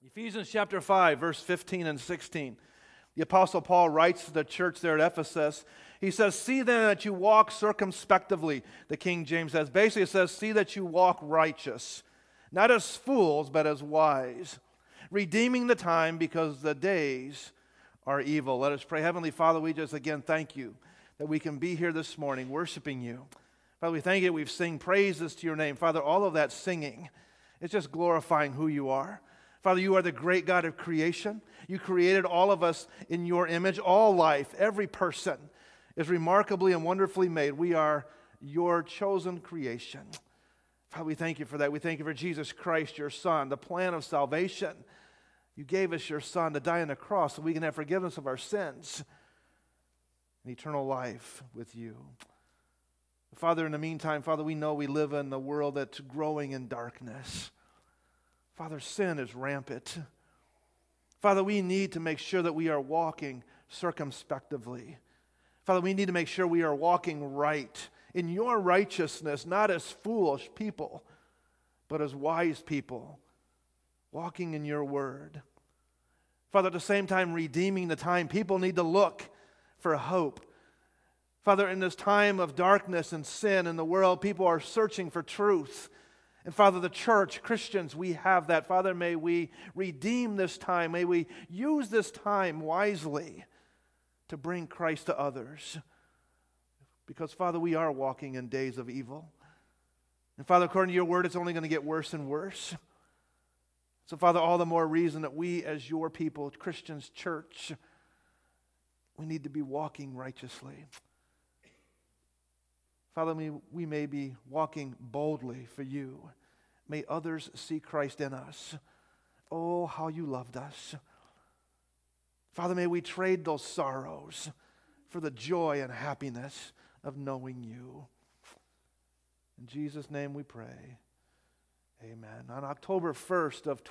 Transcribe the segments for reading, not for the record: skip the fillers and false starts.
Ephesians chapter 5, verse 15 and 16. The Apostle Paul writes to the church there at Ephesus. He says, "See then that you walk circumspectively," the King James says. Basically it says, "See that you walk righteous, not as fools, but as wise, redeeming the time because the days are evil." Let us pray. Heavenly Father, we just again thank you that we can be here this morning worshiping you. Father, we thank you that we've sing praises to your name. Father, all of that singing is just glorifying who you are. Father, you are the great God of creation. You created all of us in your image. All life, every person is remarkably and wonderfully made. We are your chosen creation. Father, we thank you for that. We thank you for Jesus Christ, your Son, the plan of salvation. You gave us your Son to die on the cross so we can have forgiveness of our sins and eternal life with you. Father, in the meantime, Father, we know we live in a world that's growing in darkness. Father, sin is rampant. Father, we need to make sure that we are walking circumspectively. Father, we need to make sure we are walking right in your righteousness, not as foolish people, but as wise people, walking in your word. Father, at the same time, redeeming the time. People need to look for hope. Father, in this time of darkness and sin in the world, people are searching for truth. And Father, the church, Christians, we have that. Father, may we redeem this time. May we use this time wisely to bring Christ to others. Because, Father, we are walking in days of evil. And Father, according to your word, it's only going to get worse and worse. So, Father, all the more reason that we as your people, Christians, church, we need to be walking righteously. Father, we may be walking boldly for you. May others see Christ in us. Oh, how you loved us. Father, may we trade those sorrows for the joy and happiness of knowing you. In Jesus' name we pray. Amen. On October 1st of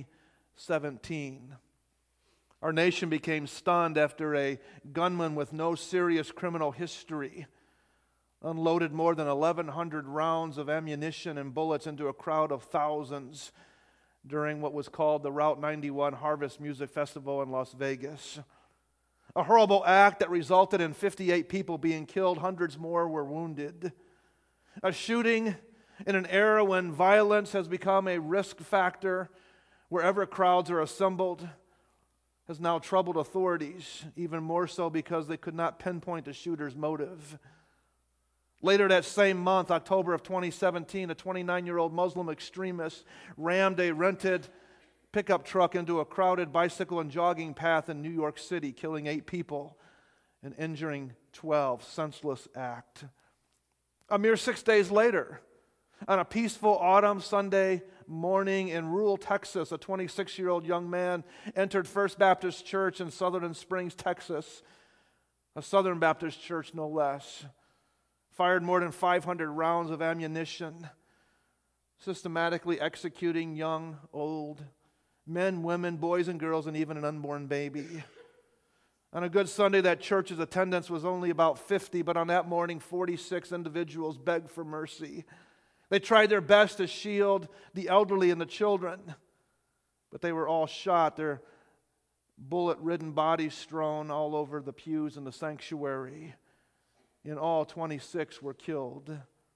2017, our nation became stunned after a gunman with no serious criminal history unloaded more than 1,100 rounds of ammunition and bullets into a crowd of thousands during what was called the Route 91 Harvest Music Festival in Las Vegas. A horrible act that resulted in 58 people being killed, hundreds more were wounded. A shooting in an era when violence has become a risk factor wherever crowds are assembled has now troubled authorities, even more so because they could not pinpoint the shooter's motive. Later that same month, October of 2017, a 29-year-old Muslim extremist rammed a rented pickup truck into a crowded bicycle and jogging path in New York City, killing 8 people and injuring 12. Senseless act. A mere 6 days later, on a peaceful autumn Sunday morning in rural Texas, a 26-year-old young man entered First Baptist Church in Sutherland Springs, Texas, a Southern Baptist church no less. Fired more than 500 rounds of ammunition, systematically executing young, old, men, women, boys and girls, and even an unborn baby. On a good Sunday, that church's attendance was only about 50, but on that morning, 46 individuals begged for mercy. They tried their best to shield the elderly and the children, but they were all shot, their bullet-ridden bodies strewn all over the pews in the sanctuary. In all, 26 were killed.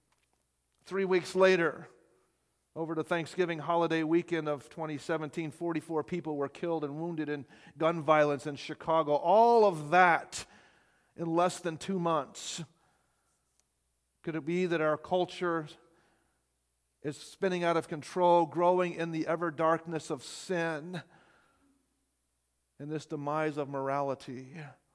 3 weeks later, over the Thanksgiving holiday weekend of 2017, 44 people were killed and wounded in gun violence in Chicago. All of that in less than 2 months. Could it be that our culture is spinning out of control, growing in the ever darkness of sin and this demise of morality?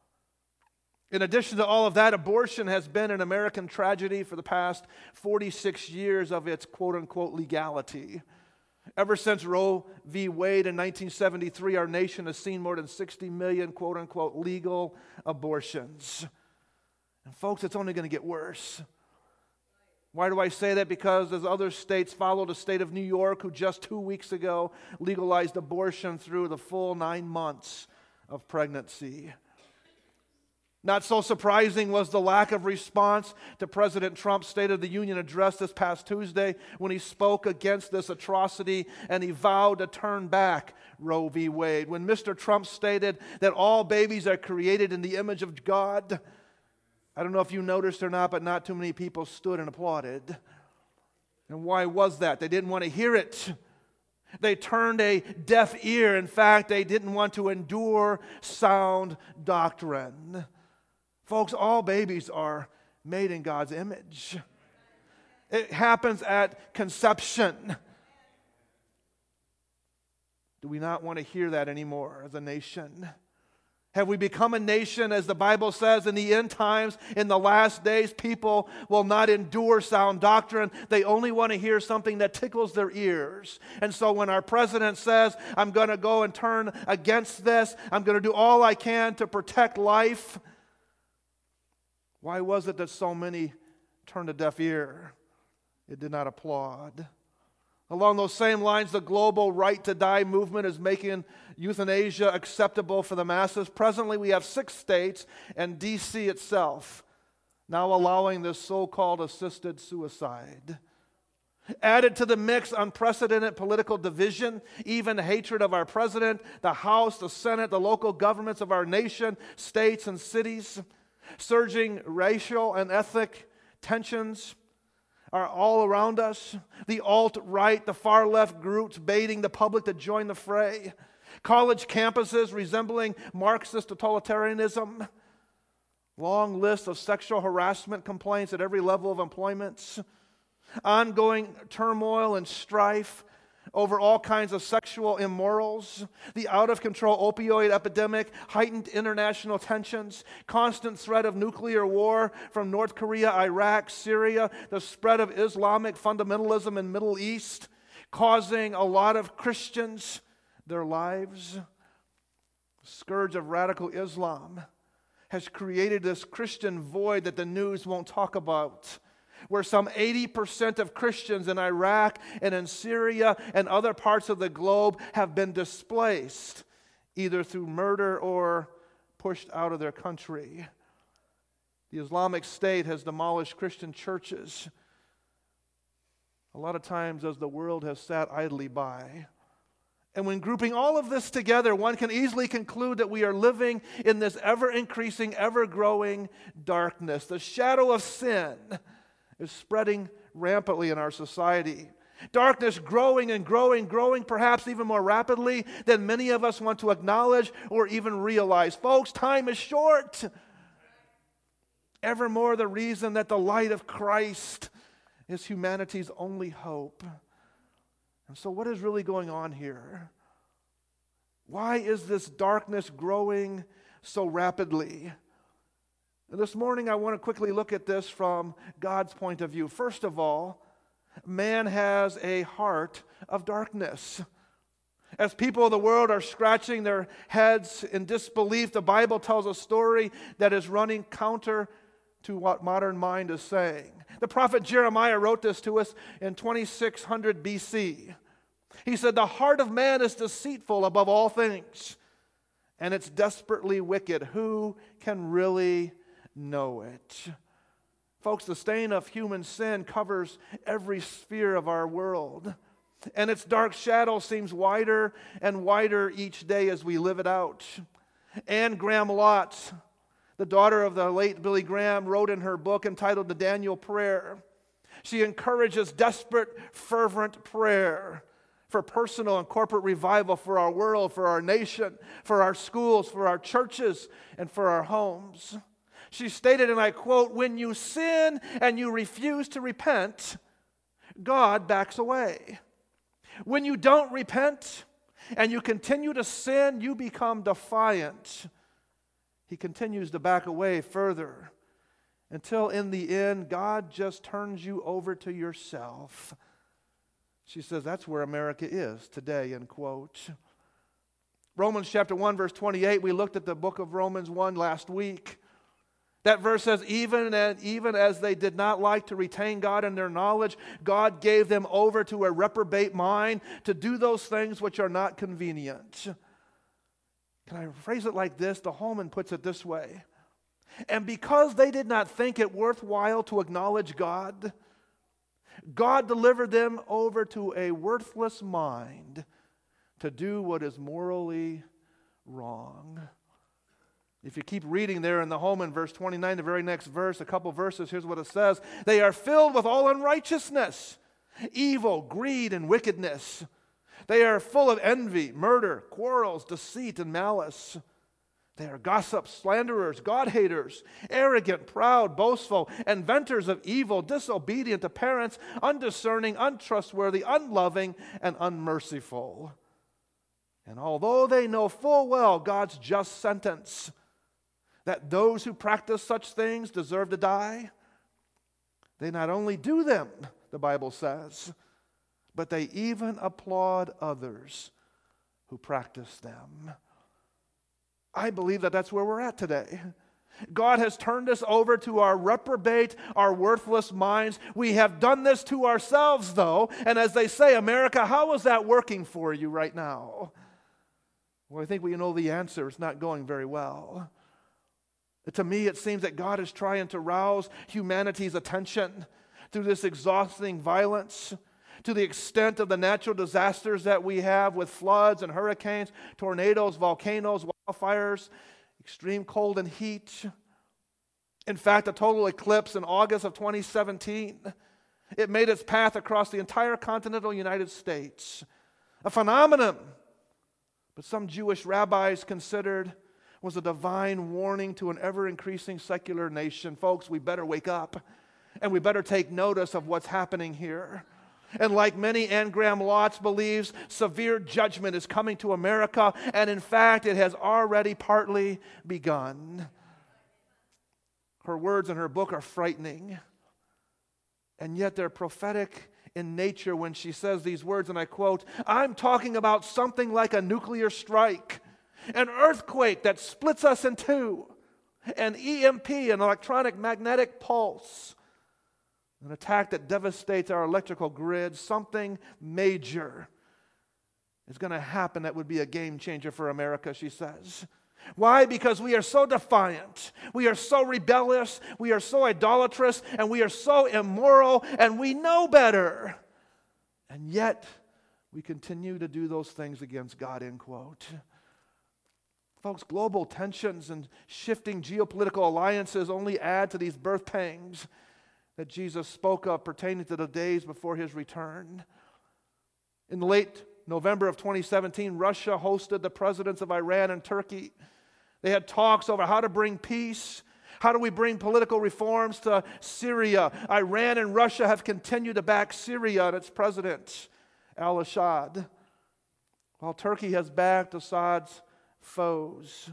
In addition to all of that, abortion has been an American tragedy for the past 46 years of its quote-unquote legality. Ever since Roe v. Wade in 1973, our nation has seen more than 60 million quote-unquote legal abortions. And folks, it's only going to get worse. Why do I say that? Because as other states follow the state of New York, who just 2 weeks ago legalized abortion through the full 9 months of pregnancy. Not so surprising was the lack of response to President Trump's State of the Union address this past Tuesday when he spoke against this atrocity and he vowed to turn back Roe v. Wade. When Mr. Trump stated that all babies are created in the image of God, I don't know if you noticed or not, but not too many people stood and applauded. And why was that? They didn't want to hear it. They turned a deaf ear. In fact, they didn't want to endure sound doctrine. Folks, all babies are made in God's image. It happens at conception. Do we not want to hear that anymore as a nation? Have we become a nation, as the Bible says, in the end times, in the last days, people will not endure sound doctrine. They only want to hear something that tickles their ears. And so when our president says, I'm going to go and turn against this, I'm going to do all I can to protect life, why was it that so many turned a deaf ear? It did not applaud. Along those same lines, the global right to die movement is making euthanasia acceptable for the masses. Presently, we have 6 states and D.C. itself now allowing this so-called assisted suicide. Added to the mix, unprecedented political division, even hatred of our president, the House, the Senate, the local governments of our nation, states and cities. Surging racial and ethnic tensions are all around us. The alt-right, the far-left groups baiting the public to join the fray. College campuses resembling Marxist totalitarianism. Long list of sexual harassment complaints at every level of employment. Ongoing turmoil and strife over all kinds of sexual immorals, the out-of-control opioid epidemic, heightened international tensions, constant threat of nuclear war from North Korea, Iraq, Syria, the spread of Islamic fundamentalism in the Middle East, causing a lot of Christians their lives. The scourge of radical Islam has created this Christian void that the news won't talk about, where some 80% of Christians in Iraq and in Syria and other parts of the globe have been displaced, either through murder or pushed out of their country. The Islamic State has demolished Christian churches, a lot of times as the world has sat idly by. And when grouping all of this together, one can easily conclude that we are living in this ever-increasing, ever-growing darkness. The shadow of sin is spreading rampantly in our society. Darkness growing and growing perhaps even more rapidly than many of us want to acknowledge or even realize. Folks, time is short. Evermore the reason that the light of Christ is humanity's only hope. And so what is really going on here? Why is this darkness growing so rapidly? This morning, I want to quickly look at this from God's point of view. First of all, man has a heart of darkness. As people of the world are scratching their heads in disbelief, the Bible tells a story that is running counter to what modern mind is saying. The prophet Jeremiah wrote this to us in 2600 BC. He said, "The heart of man is deceitful above all things, and it's desperately wicked. Who can really know it?" Folks, the stain of human sin covers every sphere of our world, and its dark shadow seems wider and wider each day as we live it out. Anne Graham Lotz, the daughter of the late Billy Graham, wrote in her book entitled The Daniel Prayer. She encourages desperate, fervent prayer for personal and corporate revival for our world, for our nation, for our schools, for our churches, and for our homes. She stated, and I quote, "When you sin and you refuse to repent, God backs away. When you don't repent and you continue to sin, you become defiant. He continues to back away further until in the end, God just turns you over to yourself." She says that's where America is today, end quote. Romans chapter 1, verse 28, we looked at the book of Romans 1 last week. That verse says, even as they did not like to retain God in their knowledge, God gave them over to a reprobate mind to do those things which are not convenient. Can I phrase it like this? The Holman puts it this way. And because they did not think it worthwhile to acknowledge God, God delivered them over to a worthless mind to do what is morally wrong. If you keep reading there in the home in verse 29, the very next verse, a couple verses, here's what it says. They are filled with all unrighteousness, evil, greed, and wickedness. They are full of envy, murder, quarrels, deceit, and malice. They are gossips, slanderers, God-haters, arrogant, proud, boastful, inventors of evil, disobedient to parents, undiscerning, untrustworthy, unloving, and unmerciful. And although they know full well God's just sentence, that those who practice such things deserve to die, they not only do them, the Bible says, but they even applaud others who practice them. I believe that that's where we're at today. God has turned us over to our reprobate, our worthless minds. We have done this to ourselves, though. And as they say, America, how is that working for you right now? Well, I think we know the answer. It's not going very well. To me, it seems that God is trying to rouse humanity's attention through this exhausting violence, to the extent of the natural disasters that we have with floods and hurricanes, tornadoes, volcanoes, wildfires, extreme cold and heat. In fact, a total eclipse in August of 2017, it made its path across the entire continental United States. A phenomenon, but some Jewish rabbis considered was a divine warning to an ever-increasing secular nation. Folks, we better wake up, and we better take notice of what's happening here. And like many, Anne Graham Lotz believes severe judgment is coming to America, and in fact, it has already partly begun. Her words in her book are frightening, and yet they're prophetic in nature when she says these words, and I quote, "I'm talking about something like a nuclear strike, an earthquake that splits us in two, an EMP, an electronic magnetic pulse, an attack that devastates our electrical grid. Something major is going to happen that would be a game changer for America," she says. Why? Because we are so defiant, we are so rebellious, we are so idolatrous, and we are so immoral, and we know better. And yet, we continue to do those things against God, end quote. Folks, global tensions and shifting geopolitical alliances only add to these birth pangs that Jesus spoke of pertaining to the days before his return. In the late November of 2017, Russia hosted the presidents of Iran and Turkey. They had talks over how to bring peace. How do we bring political reforms to Syria? Iran and Russia have continued to back Syria and its president, al-Assad, while Turkey has backed Assad's foes.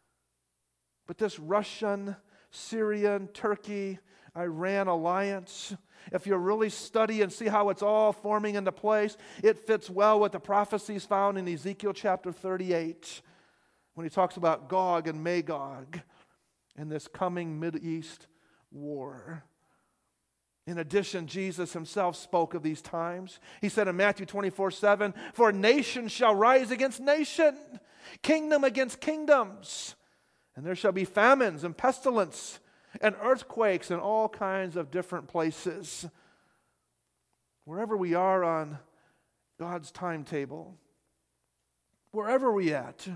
But this Russian, Syrian, Turkey, Iran alliance, if you really study and see how it's all forming into place, it fits well with the prophecies found in Ezekiel chapter 38 when he talks about Gog and Magog and this coming Mideast war. In addition, Jesus himself spoke of these times. He said in Matthew 24:7, "For nation shall rise against nation, kingdom against kingdoms, and there shall be famines and pestilence and earthquakes in all kinds of different places." Wherever we are on God's timetable, wherever we at,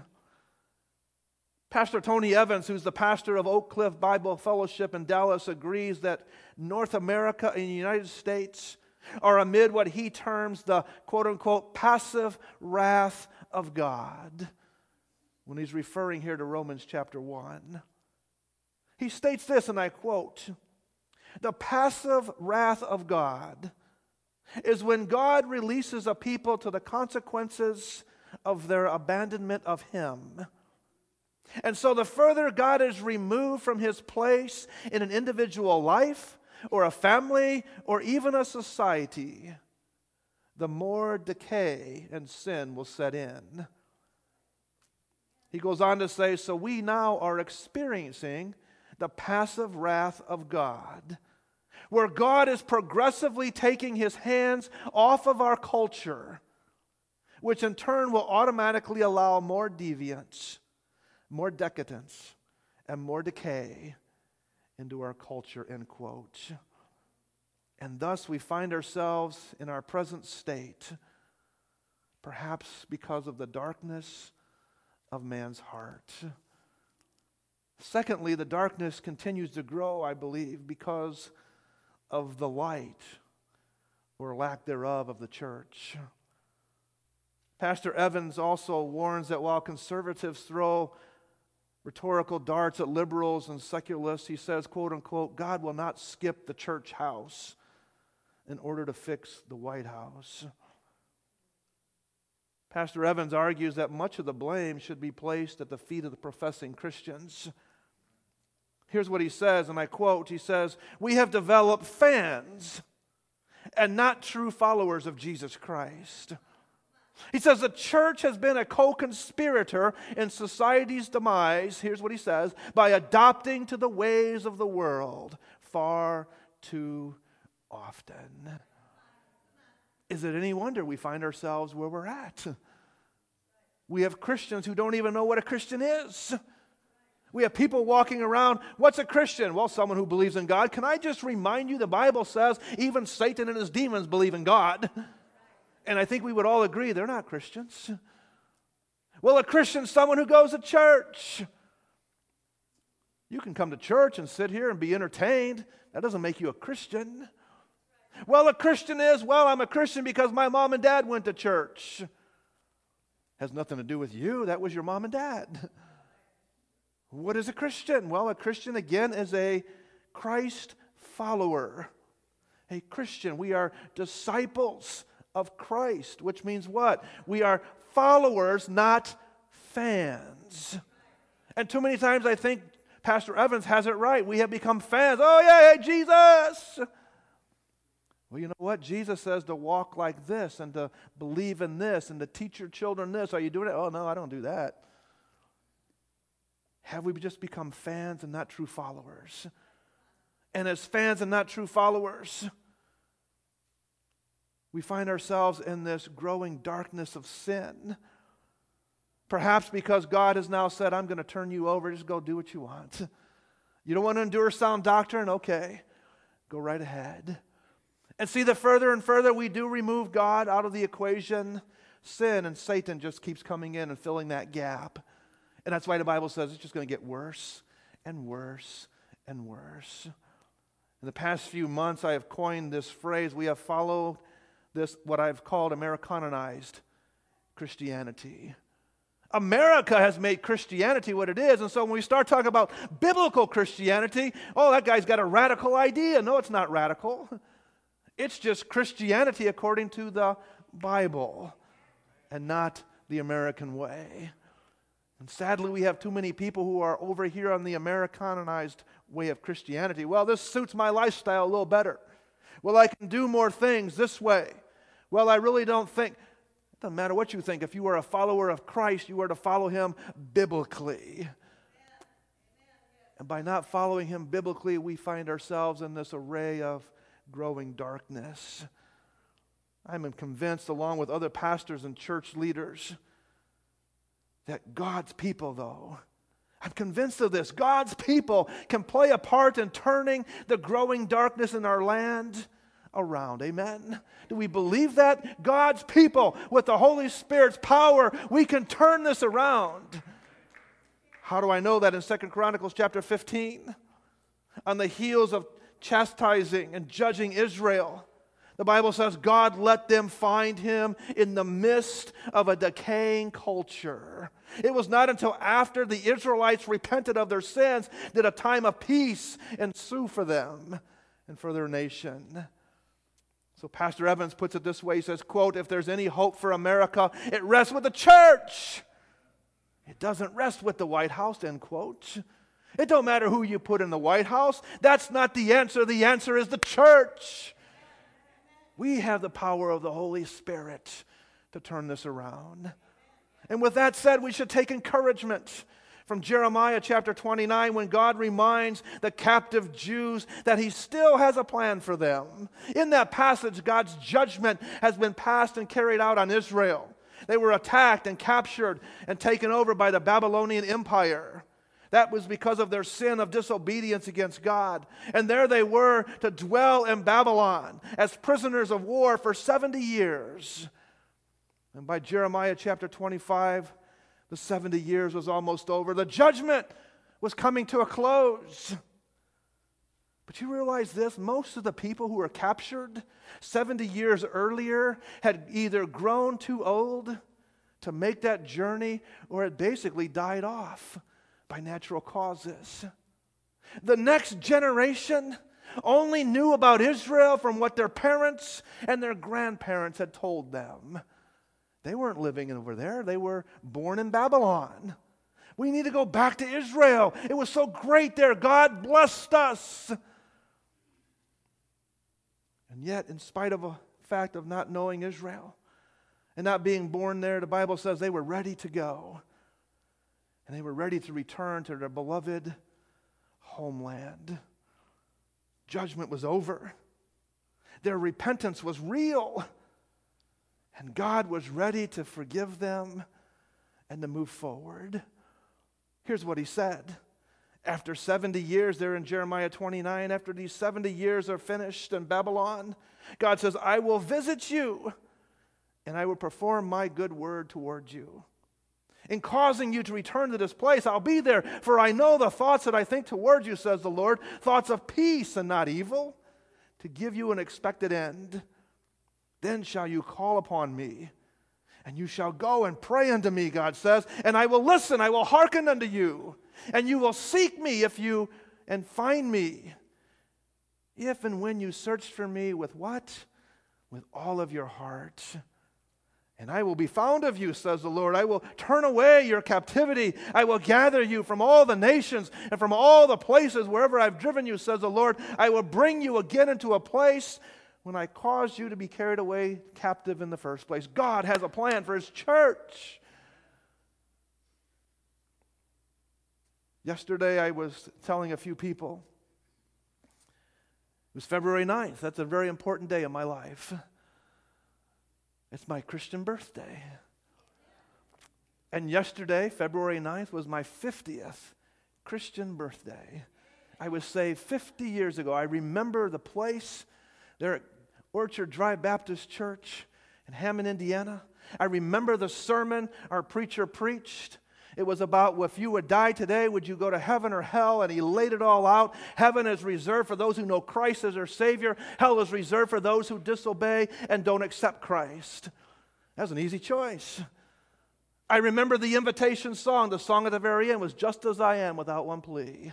Pastor Tony Evans, who's the pastor of Oak Cliff Bible Fellowship in Dallas, agrees that North America and the United States are amid what he terms the quote-unquote passive wrath of God, when he's referring here to Romans chapter 1. He states this, and I quote, "The passive wrath of God is when God releases a people to the consequences of their abandonment of Him. And so the further God is removed from His place in an individual life or a family or even a society, the more decay and sin will set in." He goes on to say, "So we now are experiencing the passive wrath of God, where God is progressively taking His hands off of our culture, which in turn will automatically allow more deviance, more decadence, and more decay into our culture, end quote. And thus we find ourselves in our present state, perhaps because of the darkness of man's heart. Secondly, the darkness continues to grow, I believe, because of the light, or lack thereof, of the church. Pastor Evans also warns that while conservatives throw rhetorical darts at liberals and secularists, he says, quote unquote, God will not skip the church house in order to fix the White House. Pastor Evans argues that much of the blame should be placed at the feet of the professing Christians. Here's what he says, and I quote, he says, we have developed fans and not true followers of Jesus Christ. He says the church has been a co-conspirator in society's demise, here's what he says, by adopting to the ways of the world far too often. Is it any wonder we find ourselves where we're at? We have Christians who don't even know what a Christian is. We have people walking around, what's a Christian? Well, someone who believes in God. Can I just remind you, the Bible says even Satan and his demons believe in God. And I think we would all agree they're not Christians. Well, a Christian is someone who goes to church. You can come to church and sit here and be entertained. That doesn't make you a Christian. Well, a Christian is, well, I'm a Christian because my mom and dad went to church. Has nothing to do with you. That was your mom and dad. What is a Christian? Well, a Christian, again, is a Christ follower. A Christian, we are disciples of Christ, which means what? We are followers, not fans. And too many times I think Pastor Evans has it right. We have become fans. Oh, yeah, hey, Jesus! Well, you know what? Jesus says to walk like this and to believe in this and to teach your children this. Are you doing it? Oh, no, I don't do that. Have we just become fans and not true followers? And as fans and not true followers, we find ourselves in this growing darkness of sin. Perhaps because God has now said, I'm going to turn you over, just go do what you want. You don't want to endure sound doctrine? Okay, go right ahead. And see, the further and further we do remove God out of the equation, sin and Satan just keeps coming in and filling that gap. And that's why the Bible says it's just going to get worse and worse and worse. In the past few months, I have coined this phrase. We have followed this, what I've called Americanized Christianity. America has made Christianity what it is. And so when we start talking about biblical Christianity, oh, that guy's got a radical idea. No, it's not radical. It's just Christianity according to the Bible and not the American way. And sadly, we have too many people who are over here on the Americanized way of Christianity. Well, this suits my lifestyle a little better. Well, I can do more things this way. Well, I really don't think. It doesn't matter what you think. If you are a follower of Christ, you are to follow Him biblically. And by not following Him biblically, we find ourselves in this array of growing darkness. I'm convinced, along with other pastors and church leaders, that God's people, though, I'm convinced of this, God's people can play a part in turning the growing darkness in our land around. Amen? Do we believe that? God's people, with the Holy Spirit's power, we can turn this around. How do I know that? In 2 Chronicles chapter 15, on the heels of chastising and judging Israel, the Bible says God let them find Him in the midst of a decaying culture. It was not until after the Israelites repented of their sins did a time of peace ensue for them and for their nation. So Pastor Evans puts it this way. He says, quote, if there's any hope for America, it rests with the church. It doesn't rest with the White House, end quote. It don't matter who you put in the White House. That's not the answer. The answer is the church. We have the power of the Holy Spirit to turn this around. And with that said, we should take encouragement from Jeremiah chapter 29 when God reminds the captive Jews that He still has a plan for them. In that passage, God's judgment has been passed and carried out on Israel. They were attacked and captured and taken over by the Babylonian Empire. That was because of their sin of disobedience against God. And there they were to dwell in Babylon as prisoners of war for 70 years. And by Jeremiah chapter 25, the 70 years was almost over. The judgment was coming to a close. But you realize this? Most of the people who were captured 70 years earlier had either grown too old to make that journey or had basically died off by natural causes. The next generation only knew about Israel from what their parents and their grandparents had told them. They weren't living over there. They were born in Babylon. We need to go back to Israel. It was so great there. God blessed us. And yet, in spite of the fact of not knowing Israel and not being born there, the Bible says they were ready to go. And they were ready to return to their beloved homeland. Judgment was over. Their repentance was real. And God was ready to forgive them and to move forward. Here's what he said. After 70 years, there in Jeremiah 29, after these 70 years are finished in Babylon, God says, I will visit you, and I will perform my good word toward you. In causing you to return to this place, I'll be there, for I know the thoughts that I think toward you, says the Lord, thoughts of peace and not evil, to give you an expected end. Then shall you call upon me, and you shall go and pray unto me, God says, and I will listen, I will hearken unto you, and you will seek me and find me, if and when you search for me with what? With all of your heart. And I will be found of you, says the Lord. I will turn away your captivity. I will gather you from all the nations and from all the places wherever I've driven you, says the Lord. I will bring you again into a place when I caused you to be carried away captive in the first place. God has a plan for His church. Yesterday I was telling a few people, it was February 9th. That's a very important day in my life. It's my Christian birthday. And yesterday, February 9th, was my 50th Christian birthday. I was saved 50 years ago. I remember the place there at Orchard Drive Baptist Church in Hammond, Indiana. I remember the sermon our preacher preached. It was about, well, if you would die today, would you go to heaven or hell? And he laid it all out. Heaven is reserved for those who know Christ as their Savior. Hell is reserved for those who disobey and don't accept Christ. That's an easy choice. I remember the invitation song. The song at the very end was, just as I am, without one plea.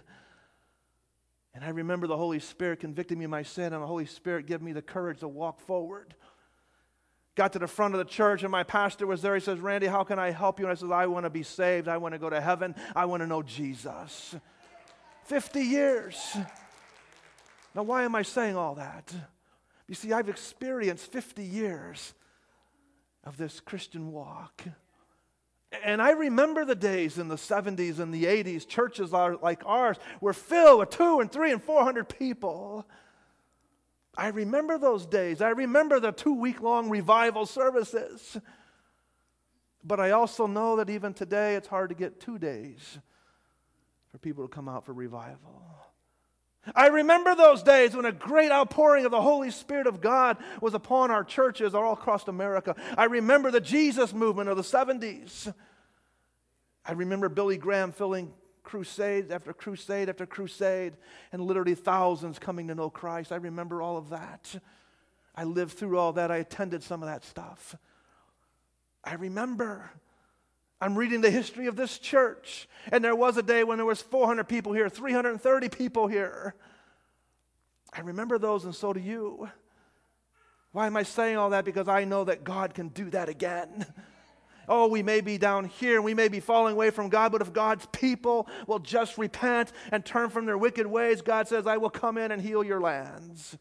And I remember the Holy Spirit convicting me of my sin, and the Holy Spirit gave me the courage to walk forward. Got to the front of the church, and my pastor was there. He says, Randy, how can I help you? And I said, I want to be saved. I want to go to heaven. I want to know Jesus. 50 years. Now, why am I saying all that? You see, I've experienced 50 years of this Christian walk. And I remember the days in the 70s and the 80s, churches like ours were filled with 200 and 300 and 400 people. I remember those days. I remember the 2-week-long revival services. But I also know that even today it's hard to get 2 days for people to come out for revival. I remember those days when a great outpouring of the Holy Spirit of God was upon our churches all across America. I remember the Jesus movement of the 70s. I remember Billy Graham filling crusade after crusade after crusade, and literally thousands coming to know Christ. I remember all of that. I lived through all that. I attended some of that stuff. I remember. I'm reading the history of this church, and there was a day when there was 400 people here, 330 people here. I remember those, and so do you. Why am I saying all that? Because I know that God can do that again. Oh, we may be down here, and we may be falling away from God, but if God's people will just repent and turn from their wicked ways, God says, I will come in and heal your lands.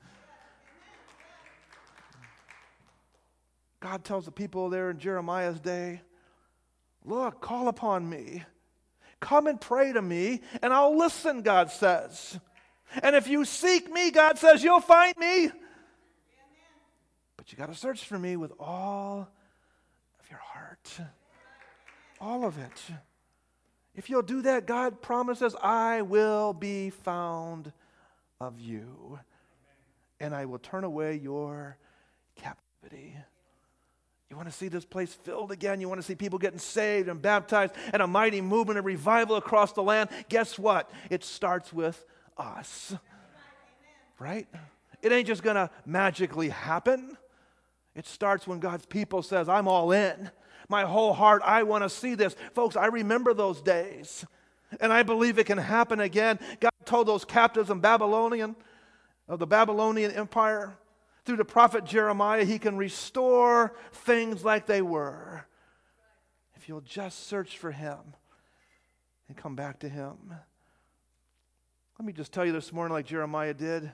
God tells the people there in Jeremiah's day, look, call upon me. Come and pray to me, and I'll listen, God says. And if you seek me, God says, you'll find me. But you got to search for me with all of your heart. All of it. If you'll do that, God promises, I will be found of you, and I will turn away your captivity. You want to see this place filled again? You want to see people getting saved and baptized and a mighty movement of revival across the land? Guess what? It starts with us. Right? It ain't just going to magically happen. It starts when God's people says, I'm all in. My whole heart, I want to see this. Folks, I remember those days. And I believe it can happen again. God told those captives of the Babylonian Empire, through the prophet Jeremiah, He can restore things like they were. If you'll just search for Him and come back to Him. Let me just tell you this morning, like Jeremiah did,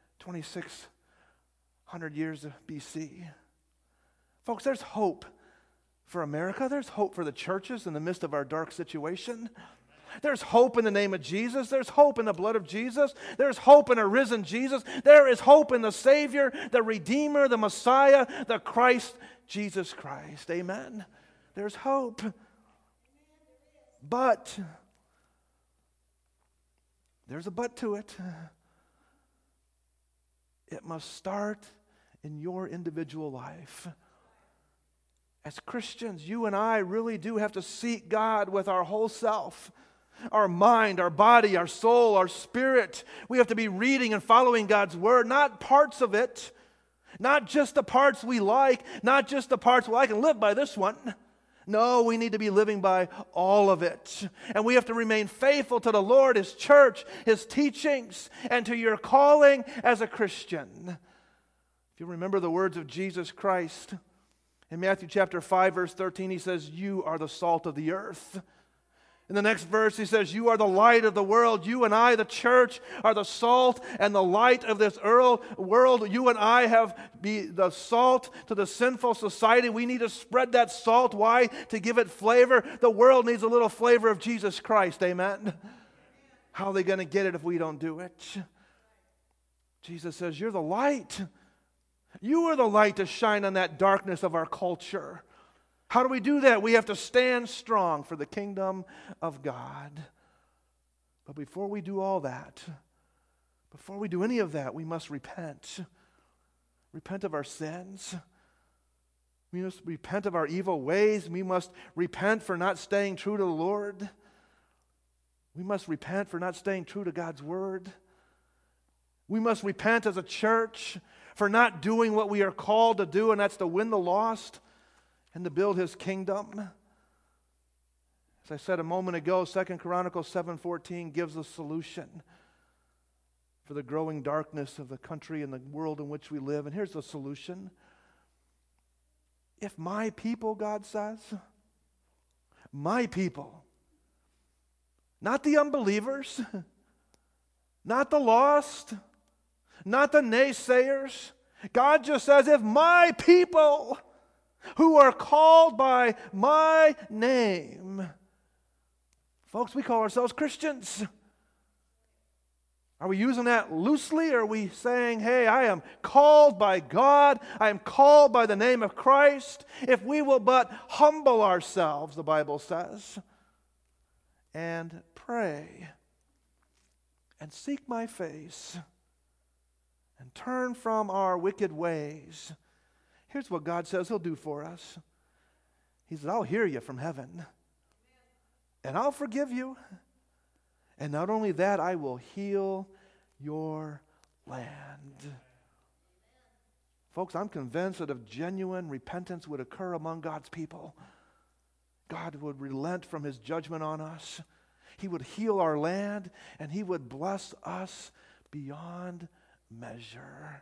2,600 years of BC. Folks, there's hope for America. There's hope for the churches in the midst of our dark situation. There's hope in the name of Jesus. There's hope in the blood of Jesus. There's hope in a risen Jesus. There is hope in the Savior, the Redeemer, the Messiah, the Christ, Jesus Christ. Amen. There's hope. But there's a but to it. It must start in your individual life. As Christians, you and I really do have to seek God with our whole self. Our mind, our body, our soul, our spirit. We have to be reading and following God's Word, not parts of it, not just the parts we like, not just the parts, well, I can live by this one. No, we need to be living by all of it. And we have to remain faithful to the Lord, His church, His teachings, and to your calling as a Christian. If you remember the words of Jesus Christ, in Matthew chapter 5, verse 13, He says, you are the salt of the earth. In the next verse, He says, you are the light of the world. You and I, the church, are the salt and the light of this world. You and I have be the salt to the sinful society. We need to spread that salt. Why? To give it flavor. The world needs a little flavor of Jesus Christ. Amen? How are they going to get it if we don't do it? Jesus says, you're the light. You are the light to shine on that darkness of our culture. How do we do that? We have to stand strong for the kingdom of God. But before we do all that, before we do any of that, we must repent. Repent of our sins. We must repent of our evil ways. We must repent for not staying true to the Lord. We must repent for not staying true to God's Word. We must repent as a church for not doing what we are called to do, and that's to win the lost and to build His kingdom. As I said a moment ago, 2 Chronicles 7:14 gives a solution for the growing darkness of the country and the world in which we live. And here's the solution. If my people, God says, my people, not the unbelievers, not the lost, not the naysayers, God just says, if my people who are called by my name. Folks, we call ourselves Christians. Are we using that loosely, or are we saying, hey, I am called by God, I am called by the name of Christ? If we will but humble ourselves, the Bible says, and pray, and seek my face, and turn from our wicked ways, here's what God says He'll do for us. He says, I'll hear you from heaven. And I'll forgive you. And not only that, I will heal your land. Folks, I'm convinced that if genuine repentance would occur among God's people, God would relent from His judgment on us. He would heal our land, and He would bless us beyond measure.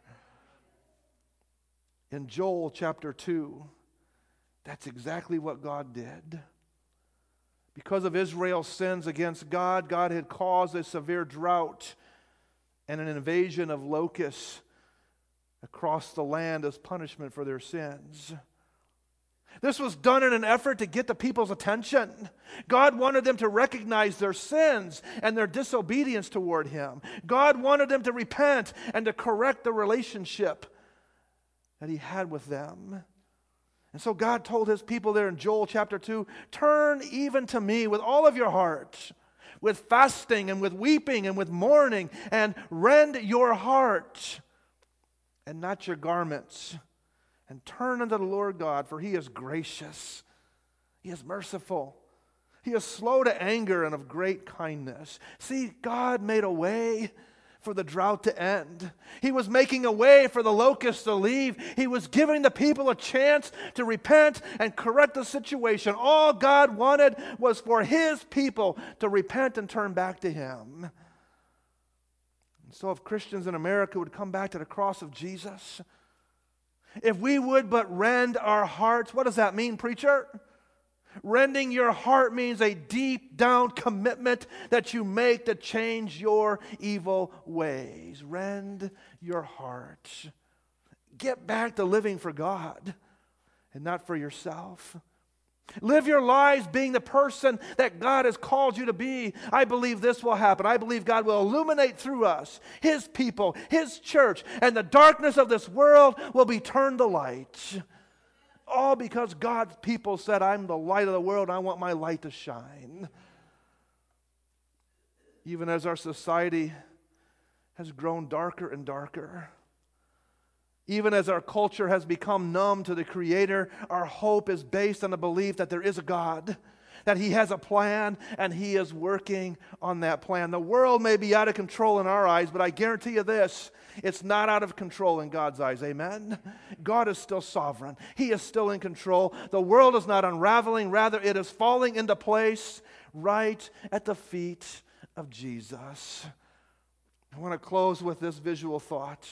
In Joel chapter 2, that's exactly what God did. Because of Israel's sins against God, God had caused a severe drought and an invasion of locusts across the land as punishment for their sins. This was done in an effort to get the people's attention. God wanted them to recognize their sins and their disobedience toward Him. God wanted them to repent and to correct the relationship that He had with them. And so God told his people there in Joel chapter 2, turn even to me with all of your heart, with fasting and with weeping and with mourning, and rend your heart and not your garments, and turn unto the Lord God, for he is gracious, he is merciful, he is slow to anger and of great kindness. See, God made a way for the drought to end. He was making a way for the locusts to leave. He was giving the people a chance to repent and correct the situation. All God wanted was for his people to repent and turn back to him. And so if Christians in America would come back to the cross of Jesus, if we would but rend our hearts, what does that mean, preacher? Rending your heart means a deep down commitment that you make to change your evil ways. Rend your heart. Get back to living for God and not for yourself. Live your lives being the person that God has called you to be. I believe this will happen. I believe God will illuminate through us, his people, his church, and the darkness of this world will be turned to light. All because God's people said, I'm the light of the world, and I want my light to shine. Even as our society has grown darker and darker, even as our culture has become numb to the Creator, our hope is based on the belief that there is a God, that he has a plan, and he is working on that plan. The world may be out of control in our eyes, but I guarantee you this, it's not out of control in God's eyes. Amen? God is still sovereign. He is still in control. The world is not unraveling. Rather, it is falling into place right at the feet of Jesus. I want to close with this visual thought.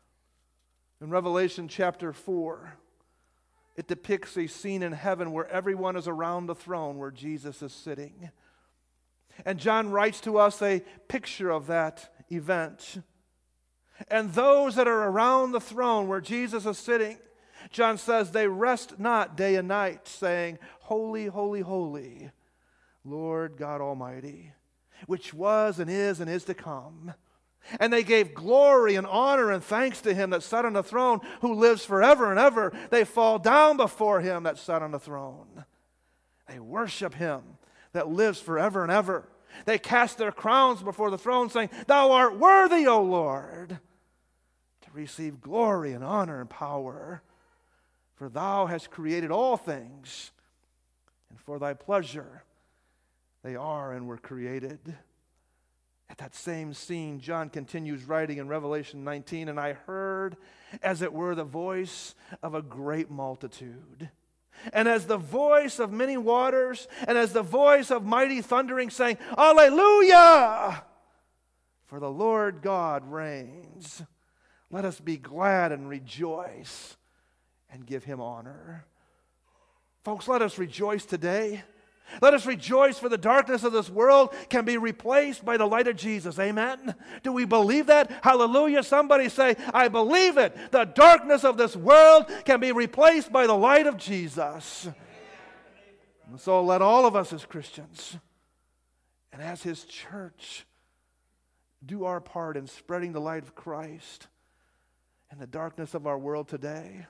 In Revelation chapter 4, it depicts a scene in heaven where everyone is around the throne where Jesus is sitting. And John writes to us a picture of that event. And those that are around the throne where Jesus is sitting, John says, they rest not day and night, saying, Holy, holy, holy, Lord God Almighty, which was and is to come. And they gave glory and honor and thanks to him that sat on the throne, who lives forever and ever. They fall down before him that sat on the throne. They worship him that lives forever and ever. They cast their crowns before the throne, saying, Thou art worthy, O Lord, to receive glory and honor and power. For thou hast created all things, and for thy pleasure they are and were created. At that same scene, John continues writing in Revelation 19, and I heard, as it were, the voice of a great multitude, and as the voice of many waters, and as the voice of mighty thundering, saying, Alleluia! For the Lord God reigns. Let us be glad and rejoice and give him honor. Folks, let us rejoice today. Let us rejoice, for the darkness of this world can be replaced by the light of Jesus. Amen? Do we believe that? Hallelujah. Somebody say, I believe it. The darkness of this world can be replaced by the light of Jesus. And so let all of us as Christians and as his church do our part in spreading the light of Christ in the darkness of our world today.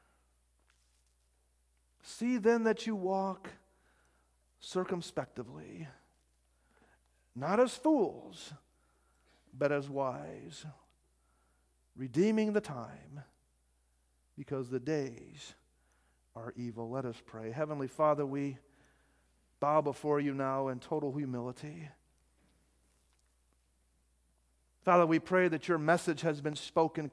See then that you walk circumspectively, not as fools, but as wise, redeeming the time, because the days are evil. Let us pray. Heavenly Father, we bow before you now in total humility. Father, we pray that your message has been spoken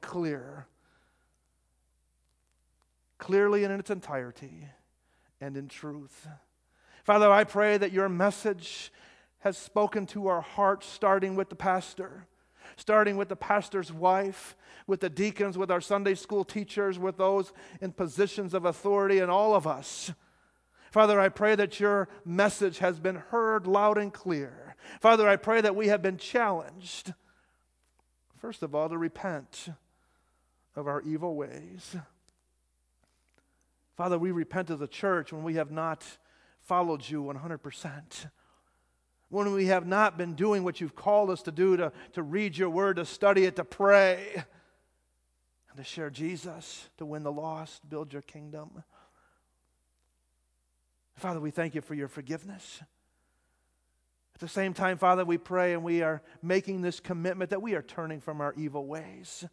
clearly and in its entirety and in truth. Father, I pray that your message has spoken to our hearts, starting with the pastor, starting with the pastor's wife, with the deacons, with our Sunday school teachers, with those in positions of authority, and all of us. Father, I pray that your message has been heard loud and clear. Father, I pray that we have been challenged, first of all, to repent of our evil ways. Father, we repent as a church when we have not followed you 100%. When we have not been doing what you've called us to do, to read your word, to study it, to pray, and to share Jesus, to win the lost, build your kingdom. Father, we thank you for your forgiveness. At the same time, Father, we pray and we are making this commitment that we are turning from our evil ways.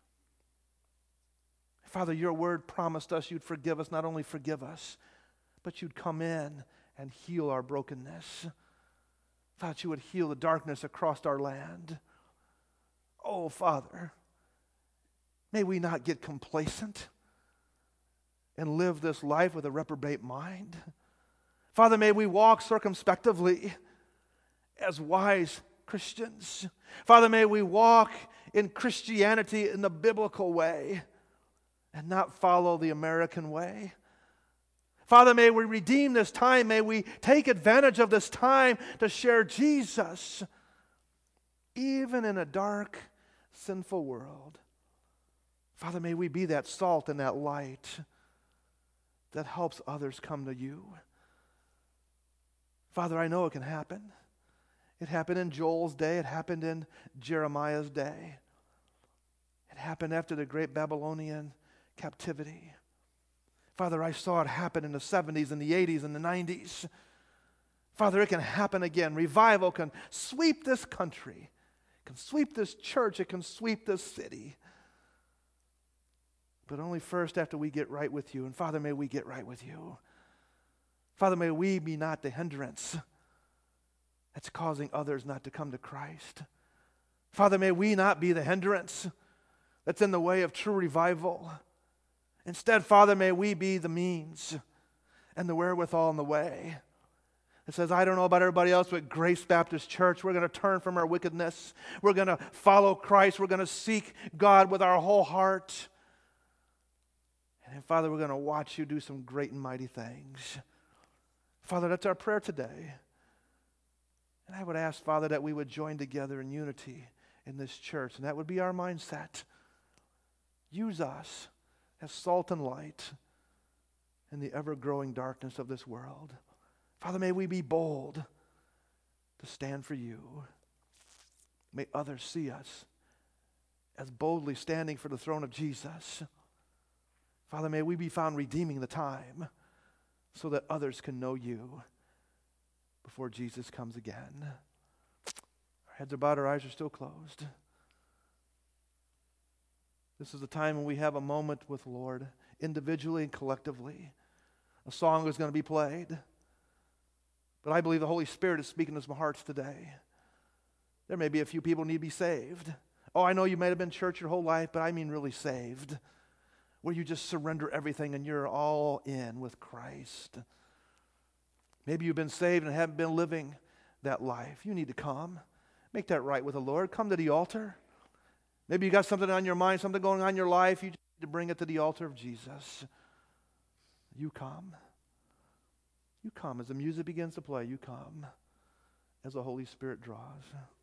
Father, your word promised us you'd forgive us, not only forgive us, but you'd come in and heal our brokenness. Father, you would heal the darkness across our land. Oh, Father, may we not get complacent and live this life with a reprobate mind. Father, may we walk circumspectively as wise Christians. Father, may we walk in Christianity in the biblical way and not follow the American way. Father, may we redeem this time. May we take advantage of this time to share Jesus, even in a dark, sinful world. Father, may we be that salt and that light that helps others come to you. Father, I know it can happen. It happened in Joel's day. It happened in Jeremiah's day. It happened after the great Babylonian captivity. Father, I saw it happen in the 70s and the 80s and the 90s. Father, it can happen again. Revival can sweep this country. It can sweep this church. It can sweep this city. But only first after we get right with you. And Father, may we get right with you. Father, may we be not the hindrance that's causing others not to come to Christ. Father, may we not be the hindrance that's in the way of true revival. Instead, Father, may we be the means and the wherewithal and the way. It says, I don't know about everybody else, but Grace Baptist Church, we're going to turn from our wickedness. We're going to follow Christ. We're going to seek God with our whole heart. And then, Father, we're going to watch you do some great and mighty things. Father, that's our prayer today. And I would ask, Father, that we would join together in unity in this church, and that would be our mindset. Use us as salt and light in the ever-growing darkness of this world. Father, may we be bold to stand for you. May others see us as boldly standing for the throne of Jesus. Father, may we be found redeeming the time so that others can know you before Jesus comes again. Our heads are bowed, our eyes are still closed. This is the time when we have a moment with the Lord, individually and collectively. A song is going to be played. But I believe the Holy Spirit is speaking to some hearts today. There may be a few people who need to be saved. Oh, I know you might have been church your whole life, but I mean really saved. Where you just surrender everything and you're all in with Christ. Maybe you've been saved and haven't been living that life. You need to come. Make that right with the Lord. Come to the altar. Maybe you got something on your mind, something going on in your life. You just need to bring it to the altar of Jesus. You come. You come. As the music begins to play, you come. As the Holy Spirit draws.